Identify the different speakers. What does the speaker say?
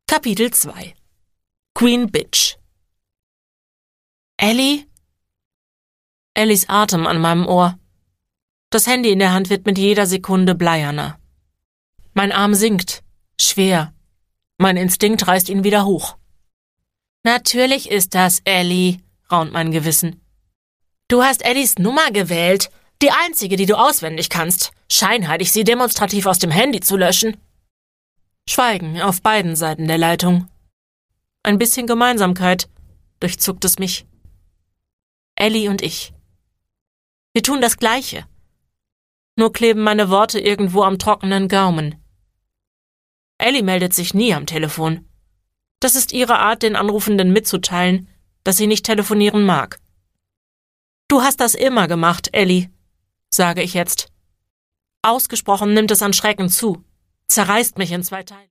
Speaker 1: Kapitel 2 Queen Bitch. Ellie? Ellies Atem an meinem Ohr. Das Handy in der Hand wird mit jeder Sekunde bleierner. Mein Arm sinkt, schwer. Mein Instinkt reißt ihn wieder hoch. Natürlich ist das Ellie, raunt mein Gewissen. Du hast Ellies Nummer gewählt, die einzige, die du auswendig kannst. Scheinheilig, sie demonstrativ aus dem Handy zu löschen. Schweigen auf beiden Seiten der Leitung. Ein bisschen Gemeinsamkeit, durchzuckt es mich. Ellie und ich. Wir tun das Gleiche. Nur kleben meine Worte irgendwo am trockenen Gaumen. Ellie meldet sich nie am Telefon. Das ist ihre Art, den Anrufenden mitzuteilen, dass sie nicht telefonieren mag. Du hast das immer gemacht, Ellie, sage ich jetzt. Ausgesprochen nimmt es an Schrecken zu, zerreißt mich in 2 Teile.